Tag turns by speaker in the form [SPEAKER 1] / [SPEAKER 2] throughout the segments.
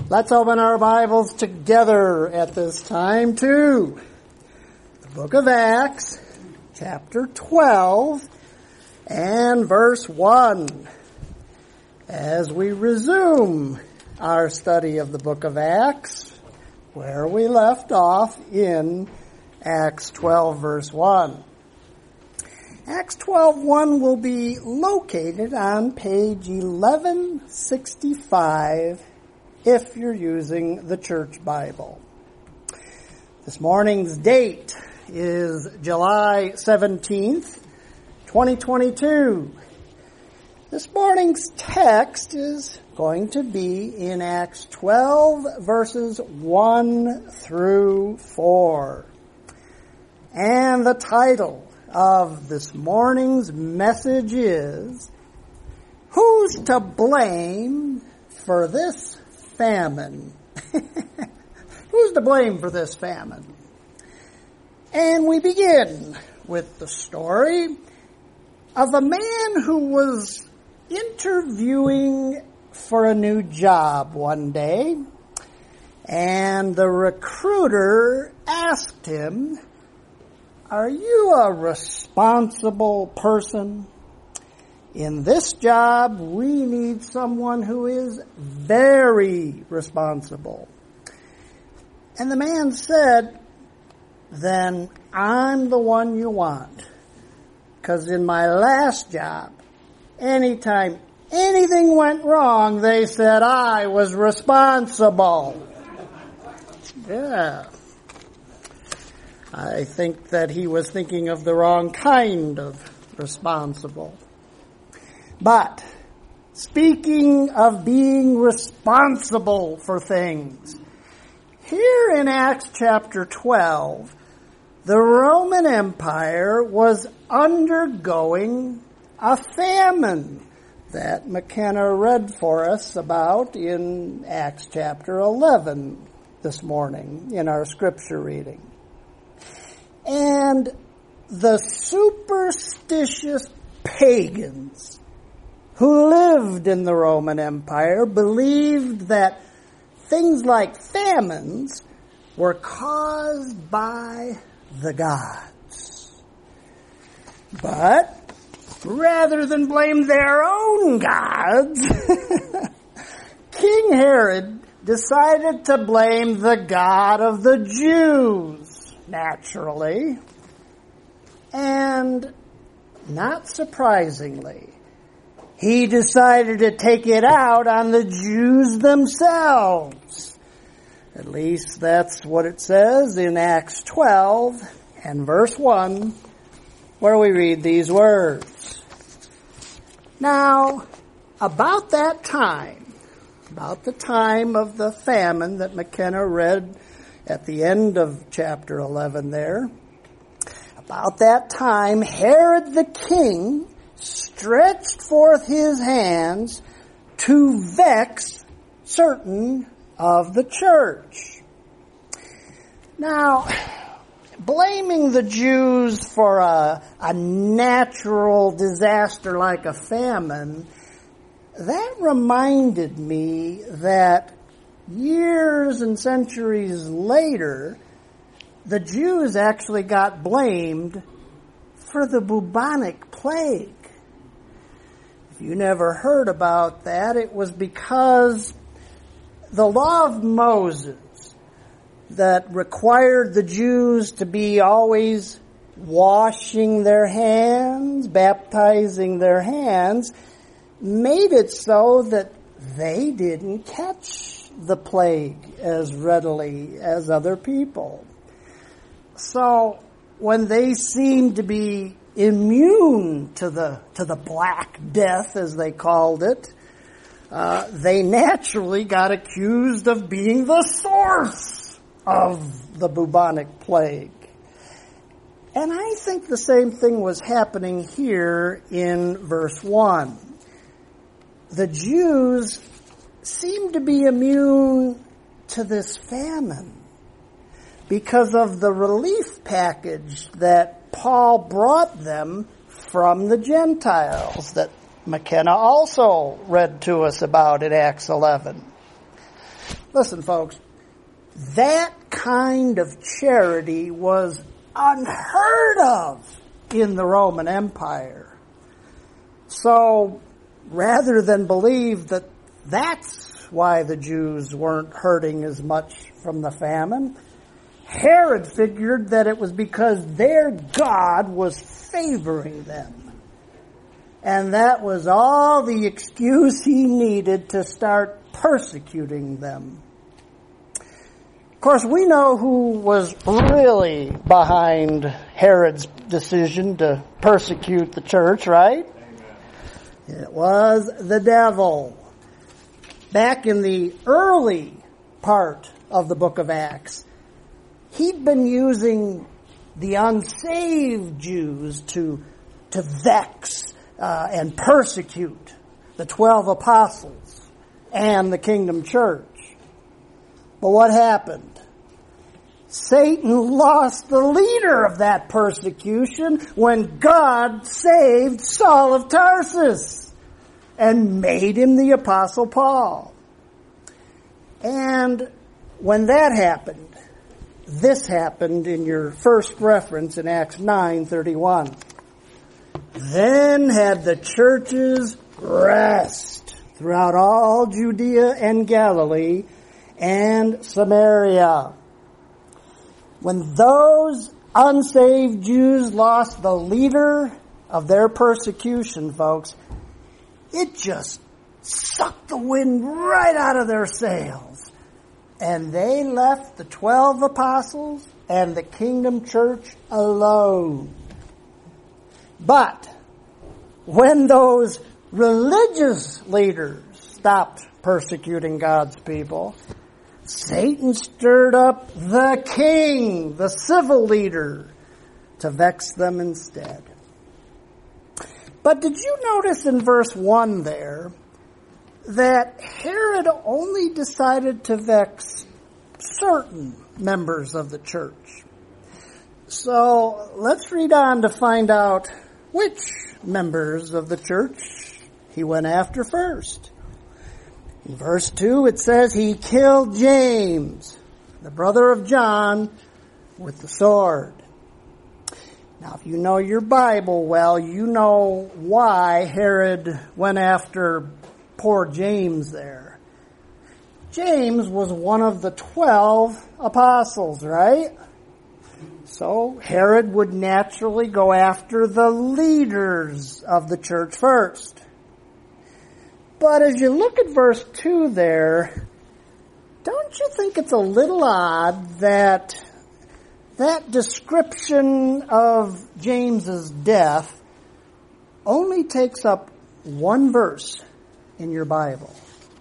[SPEAKER 1] Let's open our Bibles together at this time to the book of Acts, chapter 12, and verse 1. As we resume our study of the book of Acts, where we left off in Acts 12, verse 1. Acts 12:1 will be located on page 1165 if you're using the Church Bible. This morning's date is July 17th, 2022. This morning's text is going to be in Acts 12, verses 1 through 4. And the title of this morning's message is, Who's to Blame for This Famine? Who's to blame for this famine? And we begin with the story of a man who was interviewing for a new job one day, and the recruiter asked him, "Are you a responsible person? In this job, we need someone who is very responsible." And the man said, "Then I'm the one you want. Because in my last job, anytime anything went wrong, they said I was responsible." Yeah. I think that he was thinking of the wrong kind of responsible. But, speaking of being responsible for things, here in Acts chapter 12, the Roman Empire was undergoing a famine that McKenna read for us about in Acts chapter 11 this morning in our scripture reading. And the superstitious pagans who lived in the Roman Empire believed that things like famines were caused by the gods. But rather than blame their own gods, King Herod decided to blame the God of the Jews, naturally. And not surprisingly, he decided to take it out on the Jews themselves. At least that's what it says in Acts 12 and verse 1, where we read these words. Now, about that time, about the time of the famine that McKenna read at the end of chapter 11 there, about that time, Herod the king stretched forth his hands to vex certain of the church. Now, blaming the Jews for a natural disaster like a famine, that reminded me that years and centuries later, the Jews actually got blamed for the bubonic plague. If you never heard about that, it was because the law of Moses that required the Jews to be always washing their hands, baptizing their hands, made it so that they didn't catch the plague as readily as other people. So when they seemed to be immune to the Black Death, as they called it, they naturally got accused of being the source of the bubonic plague. And I think the same thing was happening here in verse 1. The Jews seemed to be immune to this famine because of the relief package that Paul brought them from the Gentiles that McKenna also read to us about in Acts 11. Listen, folks, that kind of charity was unheard of in the Roman Empire. So, rather than believe that that's why the Jews weren't hurting as much from the famine, Herod figured that it was because their God was favoring them. And that was all the excuse he needed to start persecuting them. Of course, we know who was really behind Herod's decision to persecute the church, right? Amen. It was the devil. Back in the early part of the book of Acts, he'd been using the unsaved Jews to vex and persecute the 12 apostles and the kingdom church. But what happened? Satan lost the leader of that persecution when God saved Saul of Tarsus and made him the Apostle Paul. And when that happened, this happened in your first reference in Acts 9:31. Then had the churches rest throughout all Judea and Galilee and Samaria. When those unsaved Jews lost the leader of their persecution, folks, it just sucked the wind right out of their sails. And they left the 12 apostles and the kingdom church alone. But when those religious leaders stopped persecuting God's people, Satan stirred up the king, the civil leader, to vex them instead. But did you notice in verse 1 there that Herod only decided to vex certain members of the church? So let's read on to find out which members of the church he went after first. In verse 2 it says he killed James, the brother of John, with the sword. Now if you know your Bible well, you know why Herod went after poor James there. James was one of the 12 apostles, right? So Herod would naturally go after the leaders of the church first. But as you look at verse 2 there, don't you think it's a little odd that that description of James's death only takes up one verse in your Bible?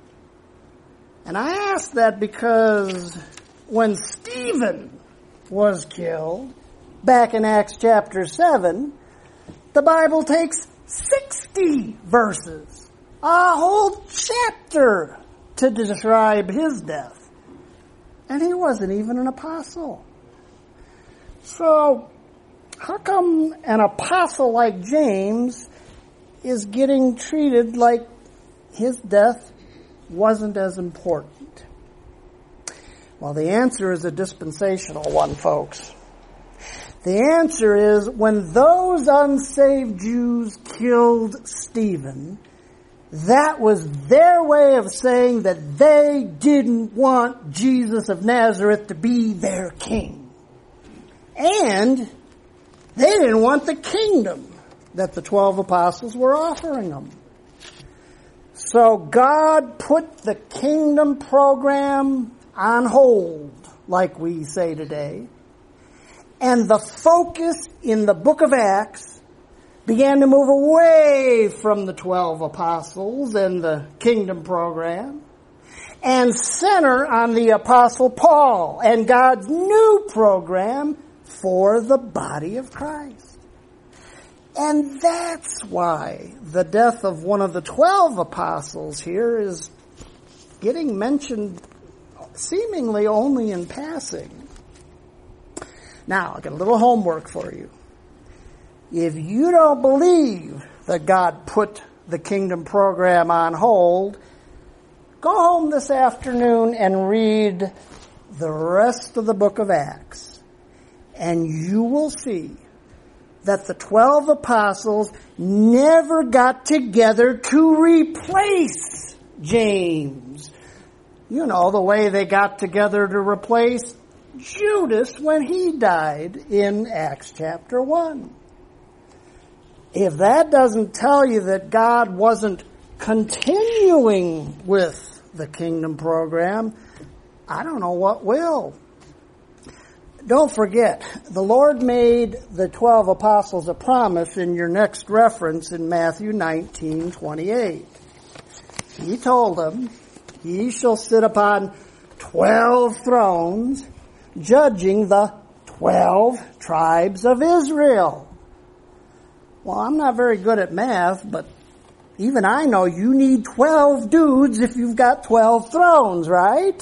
[SPEAKER 1] And I ask that because when Stephen was killed, back in Acts chapter 7, the Bible takes 60 verses, a whole chapter, to describe his death. And he wasn't even an apostle. So, how come an apostle like James is getting treated like his death wasn't as important? Well, the answer is a dispensational one, folks. The answer is when those unsaved Jews killed Stephen, that was their way of saying that they didn't want Jesus of Nazareth to be their king. And they didn't want the kingdom that the 12 apostles were offering them. So God put the kingdom program on hold, like we say today. And the focus in the book of Acts began to move away from the 12 apostles and the kingdom program and center on the Apostle Paul and God's new program for the body of Christ. And that's why the death of one of the 12 apostles here is getting mentioned seemingly only in passing. Now, I've got a little homework for you. If you don't believe that God put the kingdom program on hold, Go home this afternoon and read the rest of the book of Acts, and you will see that the 12 apostles never got together to replace James. You know, the way they got together to replace Judas when he died in Acts chapter 1. If that doesn't tell you that God wasn't continuing with the kingdom program, I don't know what will. Don't forget, the Lord made the 12 apostles a promise in your next reference in Matthew 19:28. He told them, "Ye shall sit upon 12 thrones, judging the 12 tribes of Israel." Well, I'm not very good at math, but even I know you need 12 dudes if you've got 12 thrones, right?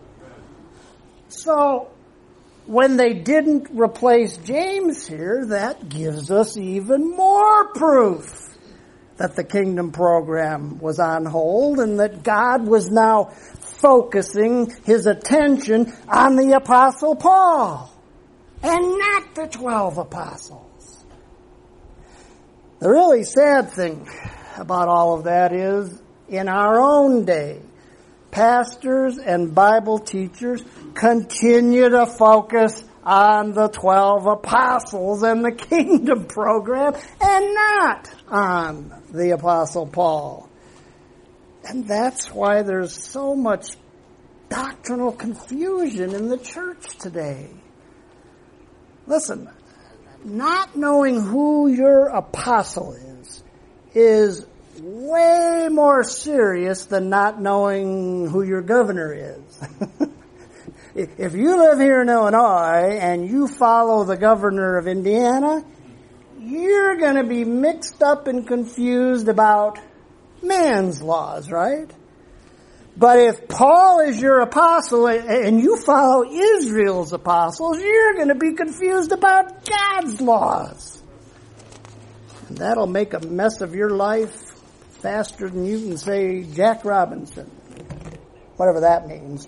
[SPEAKER 1] So, when they didn't replace James here, that gives us even more proof that the kingdom program was on hold and that God was now focusing his attention on the Apostle Paul and not the 12 apostles. The really sad thing about all of that is, in our own day, pastors and Bible teachers continue to focus on the 12 apostles and the kingdom program and not on the Apostle Paul. And that's why there's so much doctrinal confusion in the church today. Listen, not knowing who your apostle is way more serious than not knowing who your governor is. If you live here in Illinois and you follow the governor of Indiana, you're going to be mixed up and confused about man's laws, right? But if Paul is your apostle and you follow Israel's apostles, you're going to be confused about God's laws. And that'll make a mess of your life faster than you can say Jack Robinson. Whatever that means.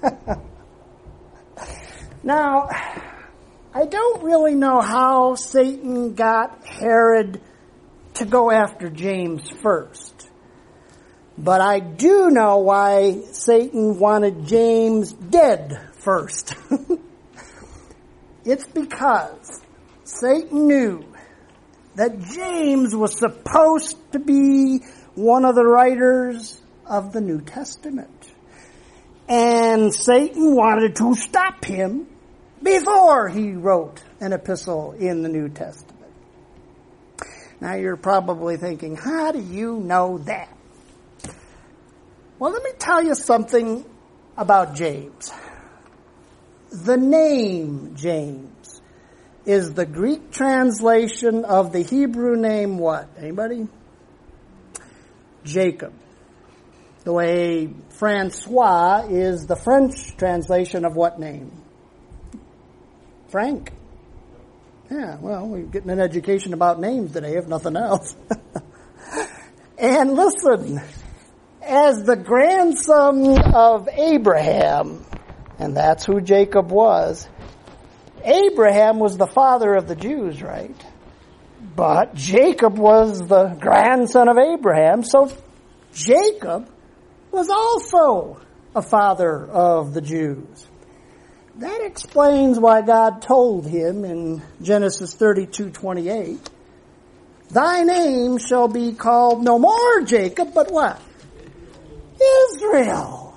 [SPEAKER 1] Now, I don't really know how Satan got Herod to go after James first. But I do know why Satan wanted James dead first. It's because Satan knew that James was supposed to be one of the writers of the New Testament. And Satan wanted to stop him before he wrote an epistle in the New Testament. Now you're probably thinking, how do you know that? Well, let me tell you something about James. The name James is the Greek translation of the Hebrew name what? Anybody? Jacob. The way Francois is the French translation of what name? Frank. Yeah, well, we're getting an education about names today, if nothing else. And listen, as the grandson of Abraham, and that's who Jacob was, Abraham was the father of the Jews, right? But Jacob was the grandson of Abraham, so Jacob was also a father of the Jews. That explains why God told him in Genesis 32:28, "Thy name shall be called no more Jacob, but what? Israel."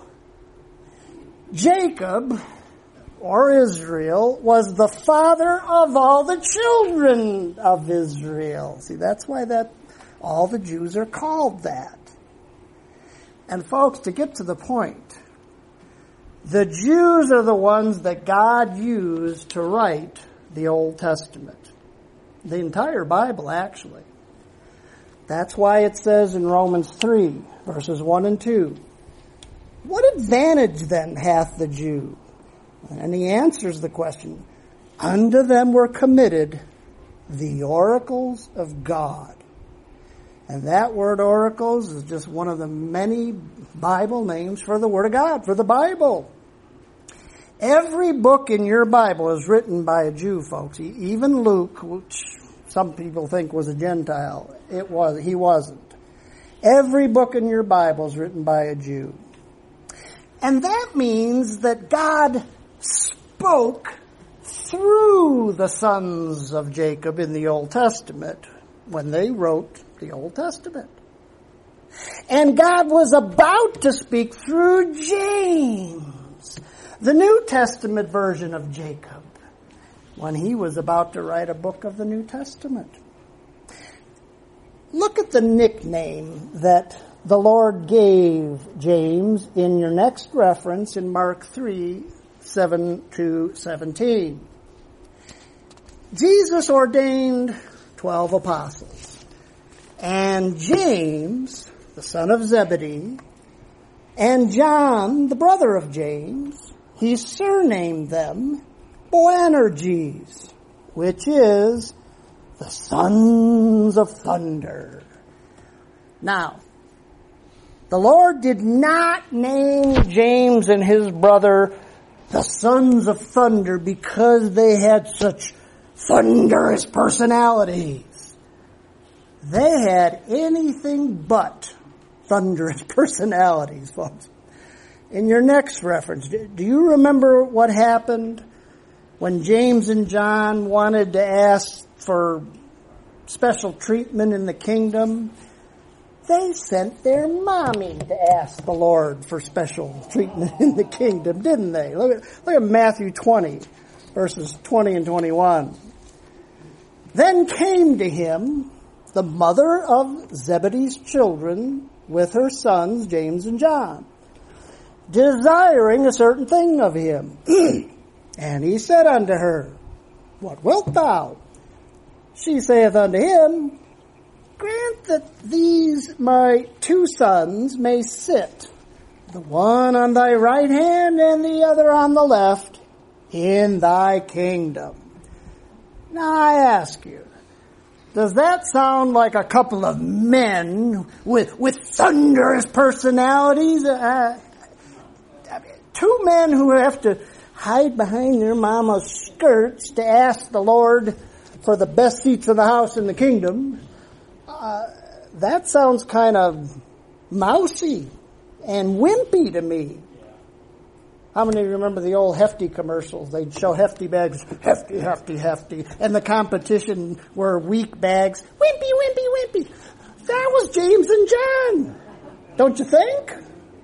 [SPEAKER 1] Jacob, or Israel, was the father of all the children of Israel. See, that's why all the Jews are called that. And folks, to get to the point, the Jews are the ones that God used to write the Old Testament. The entire Bible, actually. That's why it says in Romans 3, verses 1 and 2, "What advantage then hath the Jew?" And he answers the question, "Unto them were committed the oracles of God. And that word oracles is just one of the many Bible names for the Word of God, for the Bible. Every book in your Bible is written by a Jew, folks. Even Luke, which some people think was a Gentile, he wasn't. Every book in your Bible is written by a Jew. And that means that God spoke through the sons of Jacob in the Old Testament when they wrote the Old Testament. And God was about to speak through James, the New Testament version of Jacob, when he was about to write a book of the New Testament. Look at the nickname that the Lord gave James in your next reference in Mark 3, 7-17. Jesus ordained 12 apostles, and James, the son of Zebedee, and John, the brother of James, he surnamed them Boanerges, which is the sons of thunder. Now, the Lord did not name James and his brother the sons of thunder because they had such thunderous personalities. They had anything but thunderous personalities, folks. In your next reference, do you remember what happened when James and John wanted to ask for special treatment in the kingdom? They sent their mommy to ask the Lord for special treatment in the kingdom, didn't they? Look at Matthew 20, verses 20 and 21. Then came to him the mother of Zebedee's children with her sons, James and John, desiring a certain thing of him. And he said unto her, What wilt thou? She saith unto him, Grant that these my two sons may sit, the one on thy right hand and the other on the left, in thy kingdom. Now I ask you, does that sound like a couple of men with thunderous personalities? Two men who have to hide behind their mama's skirts to ask the Lord for the best seats in the house in the kingdom. That sounds kind of mousy and wimpy to me. How many remember the old Hefty commercials? They'd show Hefty bags, Hefty, Hefty, Hefty, and the competition were weak bags, wimpy, wimpy, wimpy. That was James and John, don't you think?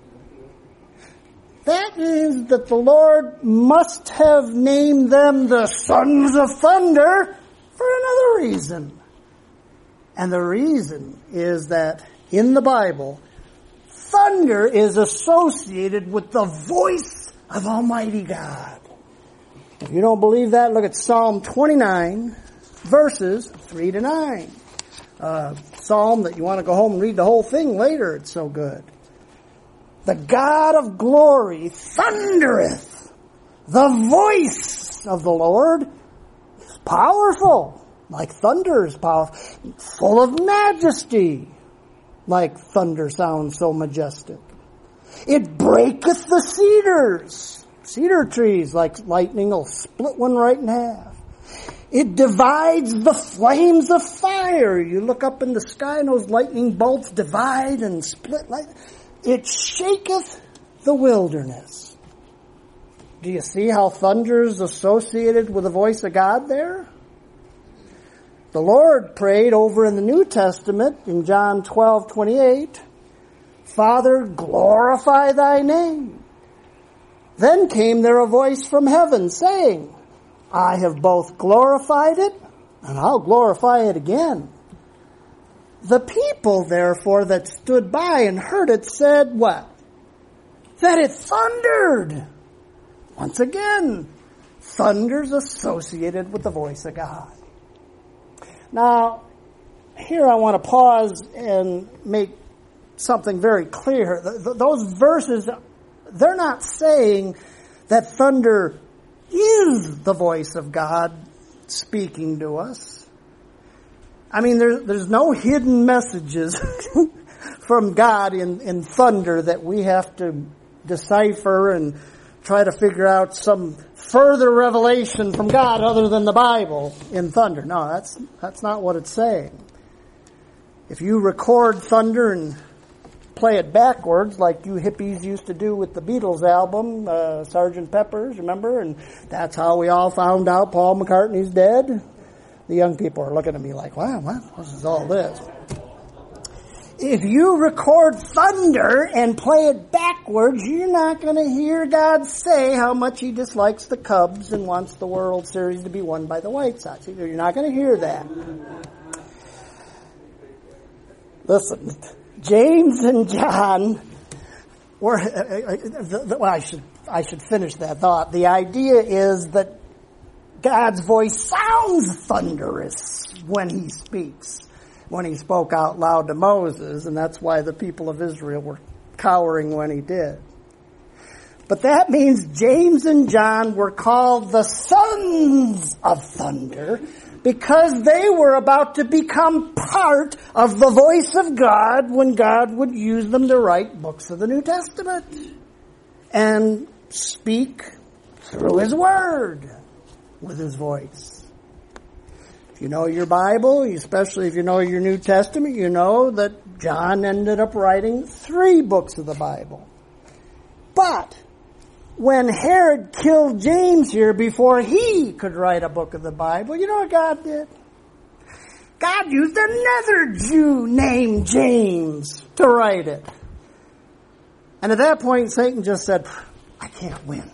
[SPEAKER 1] That means that the Lord must have named them the sons of thunder for another reason. And the reason is that in the Bible, thunder is associated with the voice of Almighty God. If you don't believe that, look at Psalm 29, verses 3-9. Psalm that you want to go home and read the whole thing later. It's so good. The God of glory thundereth. The voice of the Lord is powerful, like thunder is powerful, full of majesty, like thunder sounds so majestic. It breaketh the cedar trees, like lightning will split one right in half. It divides the flames of fire. You look up in the sky and those lightning bolts divide and split like. It shaketh the wilderness. Do you see how thunder is associated with the voice of God there? The Lord prayed over in the New Testament in John 12:28, Father, glorify thy name. Then came there a voice from heaven saying, I have both glorified it, and I'll glorify it again. The people, therefore, that stood by and heard it said what? That it thundered. Once again, thunder's associated with the voice of God. Now, here I want to pause and make something very clear. Those verses, they're not saying that thunder is the voice of God speaking to us. I mean, there's no hidden messages from God in thunder that we have to decipher and try to figure out some further revelation from God other than the Bible in thunder. No, that's not what it's saying. If you record thunder and play it backwards like you hippies used to do with the Beatles album, Sgt. Pepper's, remember? And that's how we all found out Paul McCartney's dead. The young people are looking at me like, wow, what is all this? If you record thunder and play it backwards, you're not going to hear God say how much he dislikes the Cubs and wants the World Series to be won by the White Sox. You're not going to hear that. Listen, James and John were, I should finish that thought. The idea is that God's voice sounds thunderous when he speaks, when he spoke out loud to Moses, and that's why the people of Israel were cowering when he did. But that means James and John were called the sons of thunder because they were about to become part of the voice of God when God would use them to write books of the New Testament and speak through his word with his voice. If you know your Bible, especially if you know your New Testament, you know that John ended up writing 3 books of the Bible. But when Herod killed James here before he could write a book of the Bible, you know what God did? God used another Jew named James to write it. And at that point, Satan just said, I can't win.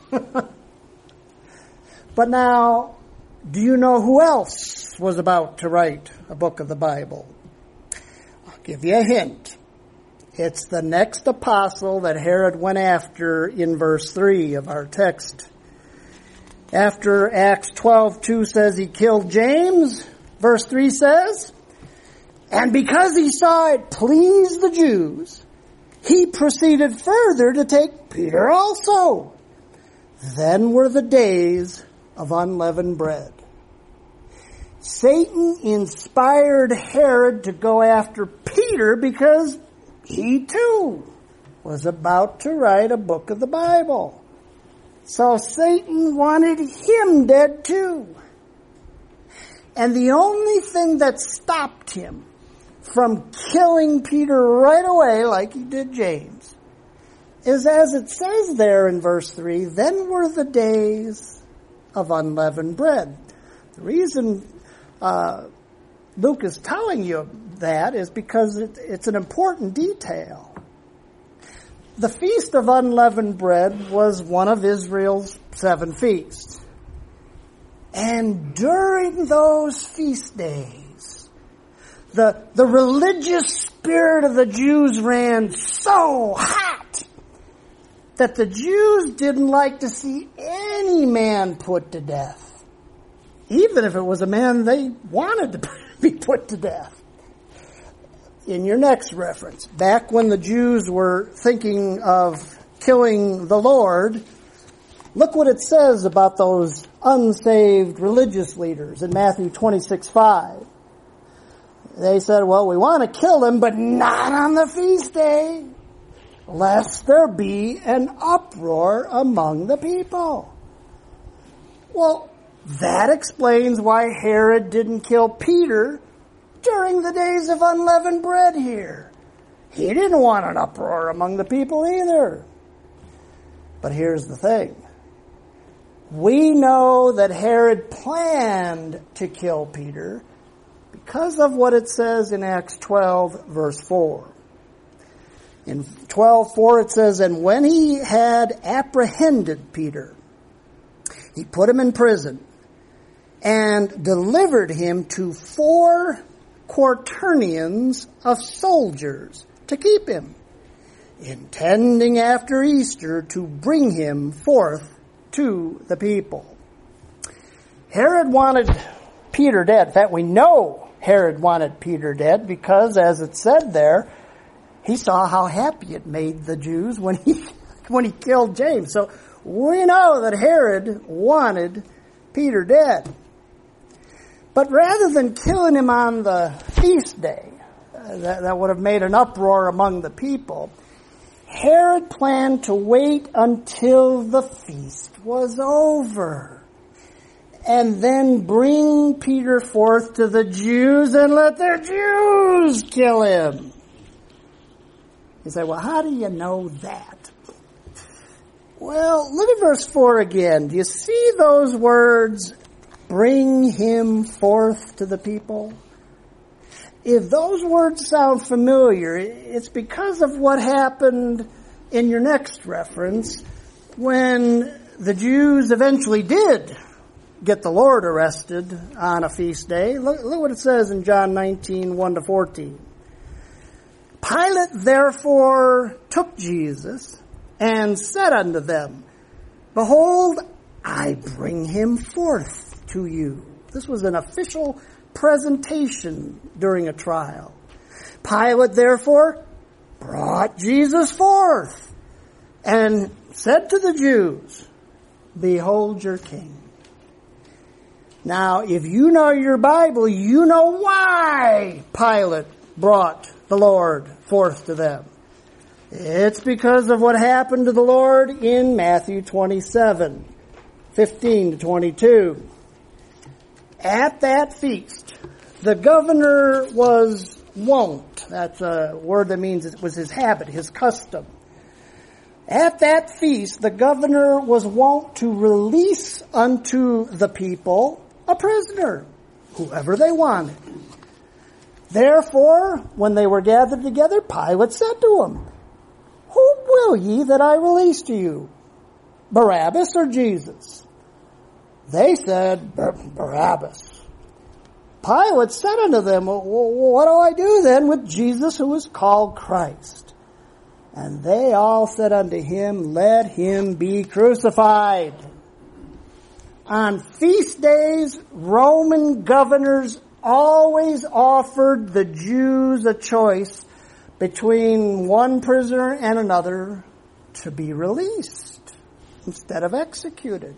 [SPEAKER 1] But now, do you know who else was about to write a book of the Bible? I'll give you a hint. It's the next apostle that Herod went after in verse 3 of our text. After Acts 12:2 says he killed James, verse 3 says, and because he saw it pleased the Jews, he proceeded further to take Peter also. Then were the days of unleavened bread. Satan inspired Herod to go after Peter because he too was about to write a book of the Bible. So Satan wanted him dead too. And the only thing that stopped him from killing Peter right away like he did James is, as it says there in verse 3, then were the days of unleavened bread. The reason Luke is telling you that is because it's an important detail. The Feast of Unleavened Bread was one of Israel's 7 feasts. And during those feast days, the religious spirit of the Jews ran so hot that the Jews didn't like to see any man put to death, even if it was a man they wanted to be put to death. In your next reference, back when the Jews were thinking of killing the Lord, look what it says about those unsaved religious leaders in Matthew 26:5. They said, well, we want to kill him, but not on the feast day, lest there be an uproar among the people. Well, that explains why Herod didn't kill Peter during the days of unleavened bread here. He didn't want an uproar among the people either. But here's the thing. We know that Herod planned to kill Peter because of what it says in Acts 12, verse 4. In 12:4 it says, and when he had apprehended Peter, he put him in prison and delivered him to 4 quaternions of soldiers to keep him, intending after Easter to bring him forth to the people. Herod wanted Peter dead. In fact, we know Herod wanted Peter dead because, as it said there, he saw how happy it made the Jews when he killed James. So we know that Herod wanted Peter dead. But rather than killing him on the feast day, that would have made an uproar among the people, Herod planned to wait until the feast was over and then bring Peter forth to the Jews and let the Jews kill him. You say, well, how do you know that? Well, look at verse 4 again. Do you see those words, bring him forth to the people? If those words sound familiar, it's because of what happened in your next reference when the Jews eventually did get the Lord arrested on a feast day. Look what it says in John 19, 1-14. Pilate therefore took Jesus and said unto them, Behold, I bring him forth to you. This was an official presentation during a trial. Pilate therefore brought Jesus forth and said to the Jews, Behold your king. Now, if you know your Bible, you know why Pilate brought the Lord forth to them. It's because of what happened to the Lord in Matthew 27, 15-22. At that feast, the governor was wont. That's a word that means it was his habit, his custom. At that feast, the governor was wont to release unto the people a prisoner, whoever they wanted. Therefore, when they were gathered together, Pilate said to them, Who will ye that I release to you, Barabbas or Jesus? They said, Barabbas. Pilate said unto them, What do I do then with Jesus who is called Christ? And they all said unto him, Let him be crucified. On feast days, Roman governors always offered the Jews a choice between one prisoner and another to be released instead of executed.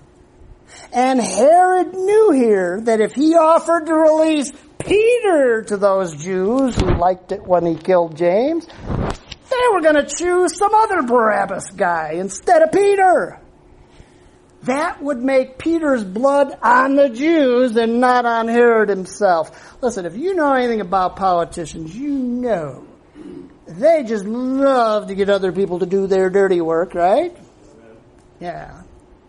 [SPEAKER 1] And Herod knew here that if he offered to release Peter to those Jews who liked it when he killed James, they were going to choose some other Barabbas guy instead of Peter. That would make Peter's blood on the Jews and not on Herod himself. Listen, if you know anything about politicians, you know they just love to get other people to do their dirty work, right? Yeah.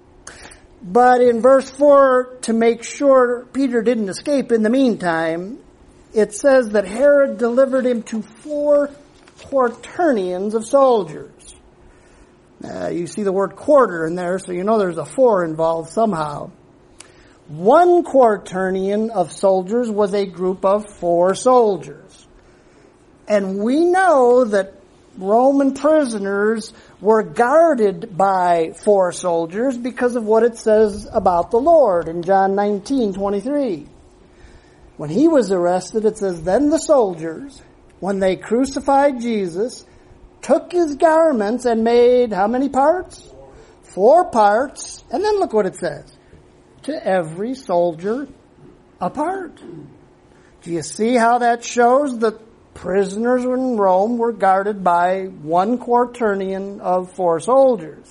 [SPEAKER 1] But in verse 4, to make sure Peter didn't escape in the meantime, it says that Herod delivered him to 4 quaternions of soldiers. You see the word quarter in there, so you know there's a 4 involved somehow. 1 quaternion of soldiers was a group of 4 soldiers. And we know that Roman prisoners were guarded by 4 soldiers because of what it says about the Lord in John 19:23. When he was arrested, it says, Then the soldiers, when they crucified Jesus, took his garments and made how many parts? 4 parts. And then look what it says. To every soldier a part. Do you see how that shows that prisoners in Rome were guarded by 1 quaternion of 4 soldiers?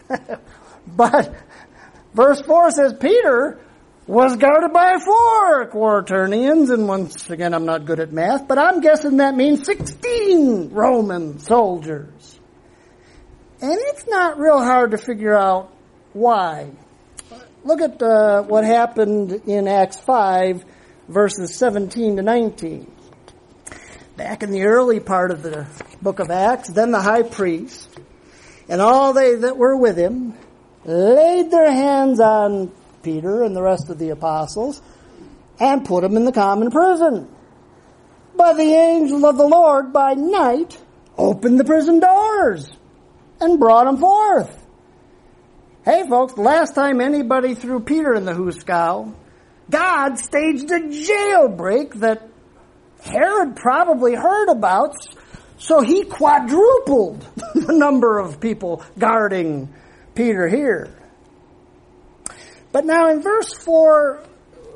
[SPEAKER 1] But verse 4 says Peter was guarded by 4 quaternions, and once again, I'm not good at math, but I'm guessing that means 16 Roman soldiers. And it's not real hard to figure out why. Look at what happened in Acts 5, verses 17-19. Back in the early part of the book of Acts, then the high priest and all they that were with him laid their hands on Peter and the rest of the apostles and put them in the common prison. But the angel of the Lord by night opened the prison doors and brought them forth. Hey folks, the last time anybody threw Peter in the hoosegow, God staged a jailbreak that Herod probably heard about, so he quadrupled the number of people guarding Peter here. But now in verse 4,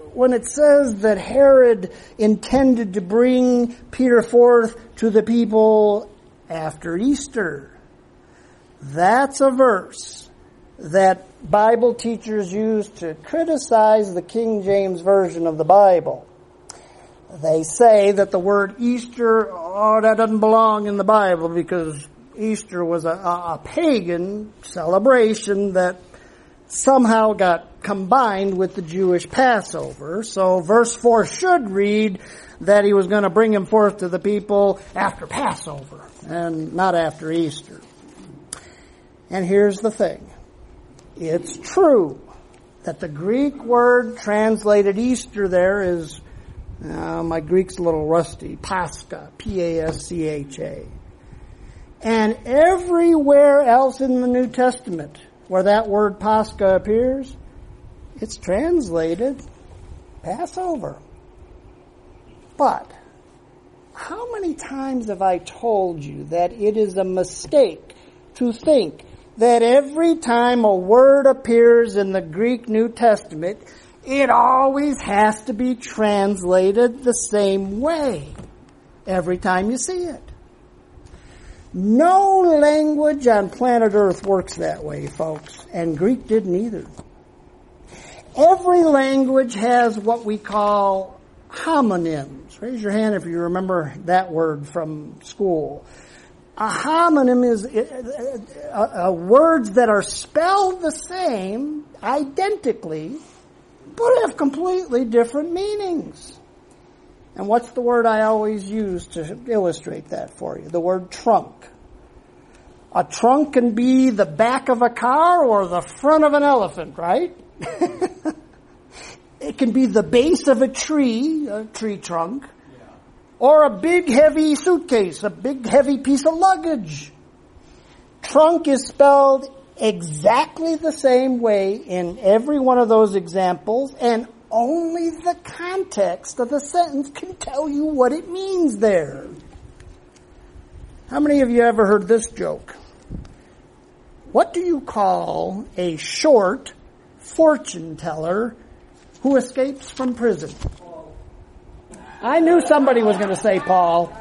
[SPEAKER 1] when it says that Herod intended to bring Peter forth to the people after Easter. That's a verse that Bible teachers use to criticize the King James Version of the Bible. They say that the word Easter, that doesn't belong in the Bible because Easter was a pagan celebration that somehow got combined with the Jewish Passover. So verse 4 should read that he was going to bring him forth to the people after Passover and not after Easter. And here's the thing. It's true that the Greek word translated Easter there is, my Greek's a little rusty, Pascha, P-A-S-C-H-A. And everywhere else in the New Testament where that word Pascha appears, it's translated Passover. But how many times have I told you that it is a mistake to think that every time a word appears in the Greek New Testament, it always has to be translated the same way every time you see it? No language on planet Earth works that way, folks, and Greek didn't either. Every language has what we call homonyms. Raise your hand if you remember that word from school. A homonym is words that are spelled the same, identically, but have completely different meanings. And what's the word I always use to illustrate that for you? The word trunk. A trunk can be the back of a car or the front of an elephant, right? It can be the base of a tree trunk. Or a big heavy suitcase, a big heavy piece of luggage. Trunk is spelled exactly the same way in every one of those examples, and only the context of the sentence can tell you what it means there. How many of you ever heard this joke? What do you call a short fortune teller who escapes from prison? I knew somebody was going to say Paul.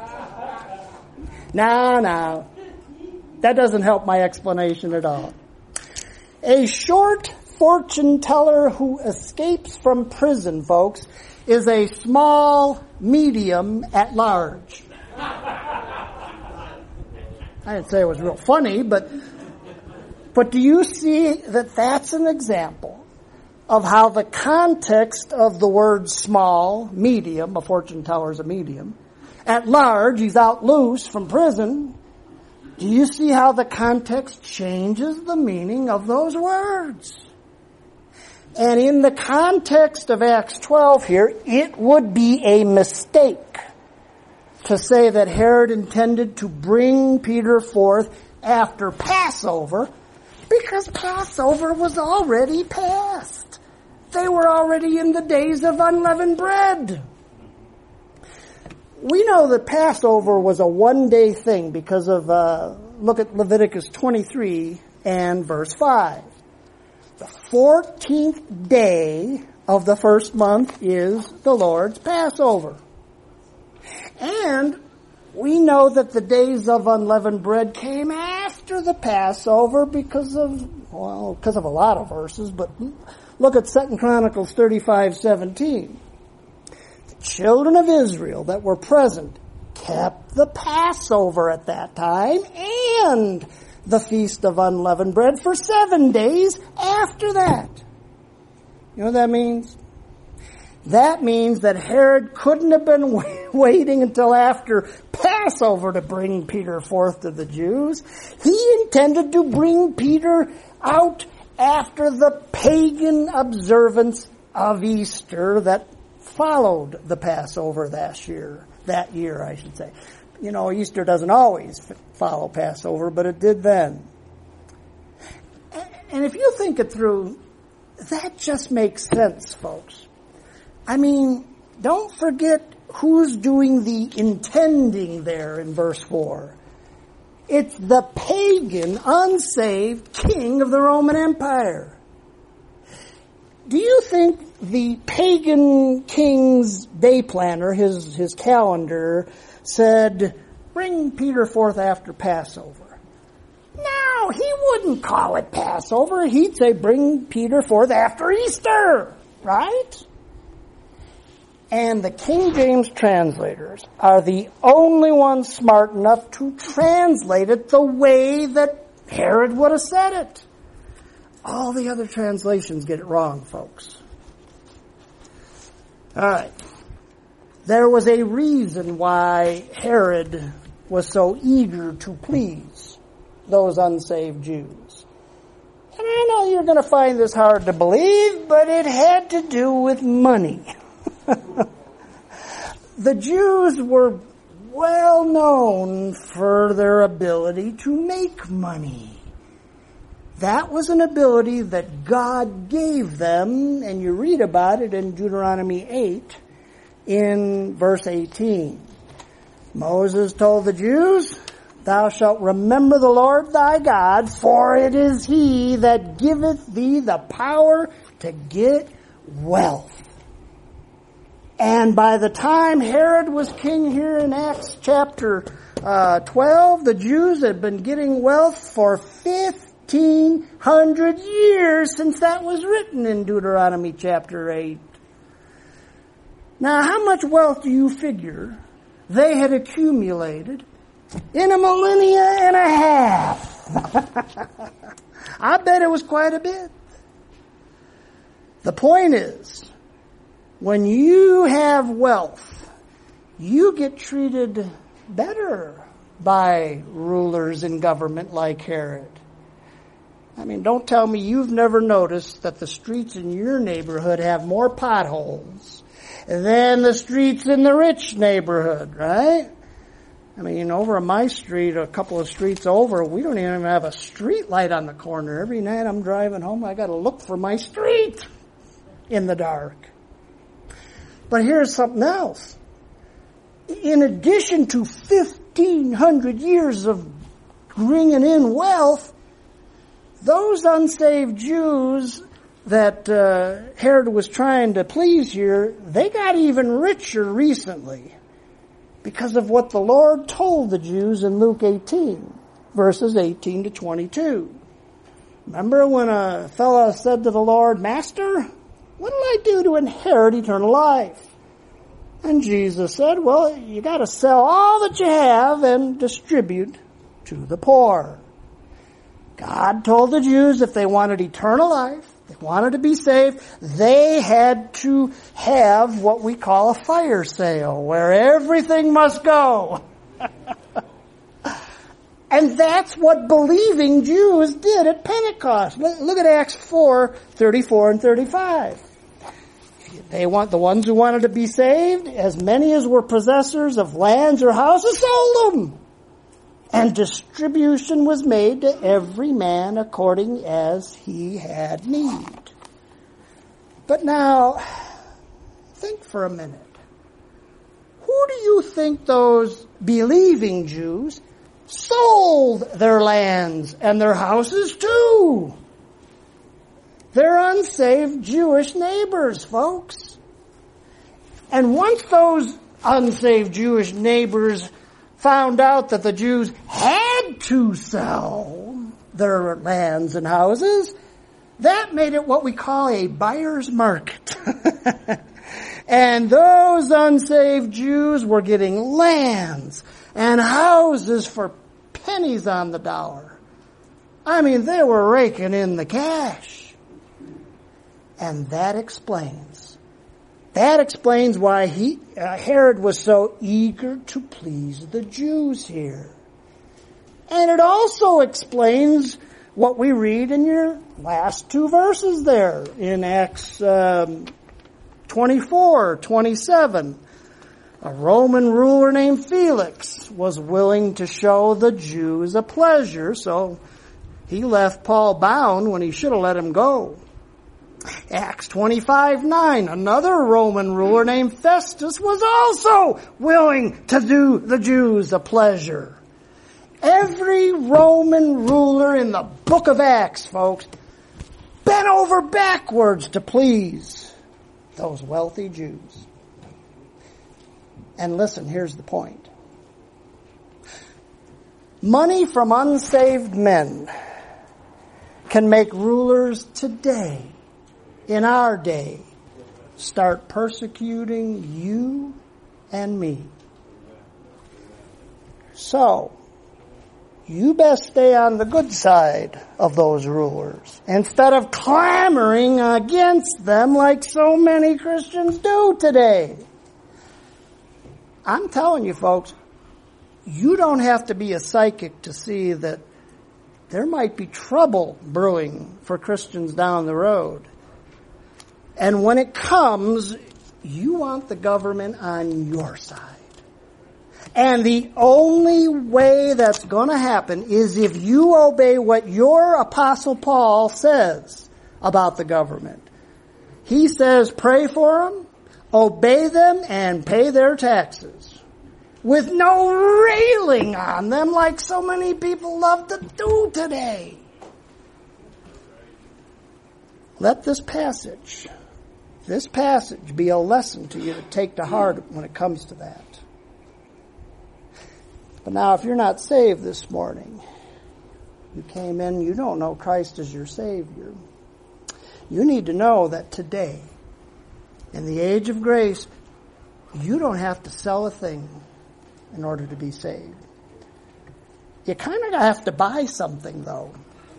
[SPEAKER 1] No. That doesn't help my explanation at all. A short fortune teller who escapes from prison, folks, is a small medium at large. I didn't say it was real funny, but do you see that that's an example of how the context of the word small, medium, a fortune teller is a medium, at large, he's out loose from prison. Do you see how the context changes the meaning of those words? And in the context of Acts 12 here, it would be a mistake to say that Herod intended to bring Peter forth after Passover, because Passover was already past. They were already in the days of unleavened bread. We know that Passover was a one-day thing because of, look at Leviticus 23 and verse 5. The 14th day of the first month is the Lord's Passover. And we know that the days of unleavened bread came after the Passover because of a lot of verses, but look at 2 Chronicles 35:17. The children of Israel that were present kept the Passover at that time and the Feast of Unleavened Bread for 7 days after that. You know what that means? That means that Herod couldn't have been waiting until after Passover to bring Peter forth to the Jews. He intended to bring Peter out after the pagan observance of Easter that followed the Passover that year, I should say. You know, Easter doesn't always follow Passover, but it did then. And if you think it through, that just makes sense, folks. I mean, don't forget who's doing the intending there in verse 4. It's the pagan, unsaved king of the Roman Empire. Do you think the pagan king's day planner, his calendar, said, bring Peter forth after Passover? No, he wouldn't call it Passover. He'd say, bring Peter forth after Easter, right? And the King James translators are the only ones smart enough to translate it the way that Herod would have said it. All the other translations get it wrong, folks. All right. There was a reason why Herod was so eager to please those unsaved Jews. And I know you're going to find this hard to believe, but it had to do with money. The Jews were well known for their ability to make money. That was an ability that God gave them, and you read about it in Deuteronomy 8 in verse 18. Moses told the Jews, thou shalt remember the Lord thy God, for it is he that giveth thee the power to get wealth. And by the time Herod was king here in Acts chapter 12, the Jews had been getting wealth for 1,500 years since that was written in Deuteronomy chapter 8. Now, how much wealth do you figure they had accumulated in a millennia and a half? I bet it was quite a bit. The point is, when you have wealth, you get treated better by rulers in government like Herod. I mean, don't tell me you've never noticed that the streets in your neighborhood have more potholes than the streets in the rich neighborhood, right? I mean, over on my street, a couple of streets over, we don't even have a street light on the corner. Every night I'm driving home, I got to look for my street in the dark. But here's something else. In addition to 1,500 years of bringing in wealth, those unsaved Jews that Herod was trying to please here, they got even richer recently because of what the Lord told the Jews in Luke 18, verses 18 to 22. Remember when a fellow said to the Lord, Master, what will I do to inherit eternal life? And Jesus said, well, you got to sell all that you have and distribute to the poor. God told the Jews if they wanted eternal life, they wanted to be saved, they had to have what we call a fire sale, where everything must go. And that's what believing Jews did at Pentecost. Look at Acts 4:34 and 35. The ones who wanted to be saved, as many as were possessors of lands or houses, sold them. And distribution was made to every man according as he had need. But now, think for a minute. Who do you think those believing Jews sold their lands and their houses to? Their unsaved Jewish neighbors, folks. And once those unsaved Jewish neighbors found out that the Jews had to sell their lands and houses, that made it what we call a buyer's market. And those unsaved Jews were getting lands and houses for pennies on the dollar. I mean, they were raking in the cash. And that explains why Herod was so eager to please the Jews here. And it also explains what we read in your last two verses there in Acts 24:27. A Roman ruler named Felix was willing to show the Jews a pleasure, so he left Paul bound when he should have let him go. Acts 25:9, another Roman ruler named Festus was also willing to do the Jews a pleasure. Every Roman ruler in the book of Acts, folks, bent over backwards to please those wealthy Jews. And listen, here's the point. Money from unsaved men can make rulers today, in our day, start persecuting you and me. So, you best stay on the good side of those rulers instead of clamoring against them like so many Christians do today. I'm telling you, folks, you don't have to be a psychic to see that there might be trouble brewing for Christians down the road. And when it comes, you want the government on your side. And the only way that's going to happen is if you obey what your Apostle Paul says about the government. He says, pray for them, obey them, and pay their taxes. With no railing on them like so many people love to do today. Let this passage be a lesson to you to take to heart when it comes to that. But now, if you're not saved this morning, you came in, you don't know Christ as your Savior. You need to know that today, in the age of grace, you don't have to sell a thing in order to be saved. You kind of have to buy something, though.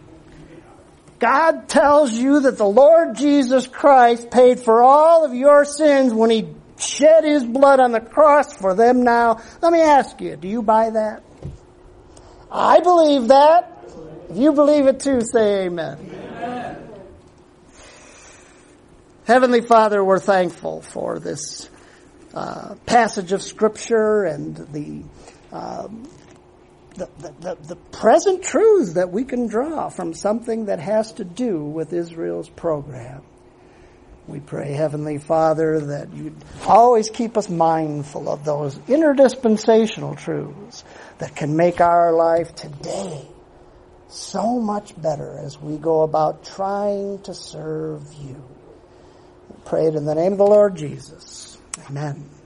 [SPEAKER 1] God tells you that the Lord Jesus Christ paid for all of your sins when He shed His blood on the cross for them now. Let me ask you, do you buy that? I believe that. If you believe it too, say amen. Amen. Heavenly Father, we're thankful for this passage of Scripture and the present truths that we can draw from something that has to do with Israel's program. We pray, Heavenly Father, that you'd always keep us mindful of those interdispensational truths that can make our life today so much better as we go about trying to serve you. We pray it in the name of the Lord Jesus. Amen.